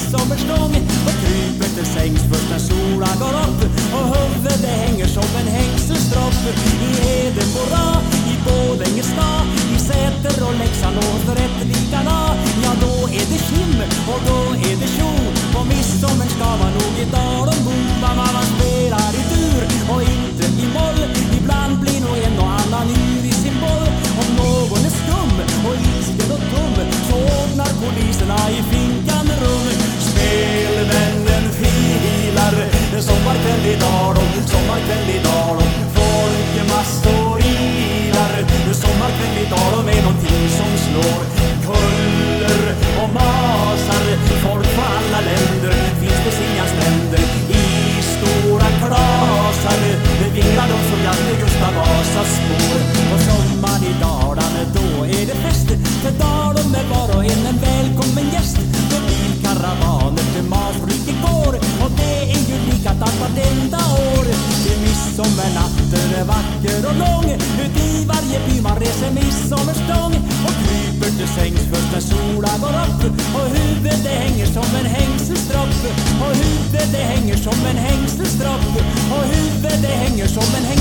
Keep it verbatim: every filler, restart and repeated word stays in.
midsommarstång och kryper till sängs först när solen går upp och huvudet hänger som en hängselstropp. I Hedemora, i Borlänge stad, i Säter och Leksand och Rättvikarna. Ja, då är det kim och då är det tjo. På midsommar ska man nog i Dalen bo. Man spelar i dur och inte i moll. Ibland blir nog en och annan yr i sin boll. Om någon är skum och ilsken och dum så ordnar poliserna i finkan rum. Spelvännen filar, sommarkväll i Dalen, sommarkväll i Dalen. Folkmassor ilar, sommarkväll i Dalen är någonting som slår. Kuller och masar, folk på alla länder, finns det inga stränder. I stora klasar vinglar de som gamle Gustav Vasas spår. Och sommaren i Dalarna, då är det fest. För Dalen är var och en en välkommen gäst. Då bilkaravaner till Masbruket går. Och det är ju likadant vartenda år. Det är midsommarnatten är vacker och lång. Ut i varje by man reser midsommarstång. Och kryper till sängs först när solen går upp. Och huvudet det hänger som en hängselstropp. Och huvudet det hänger som en hängselstropp. Och huvudet det hänger som en hängselstropp.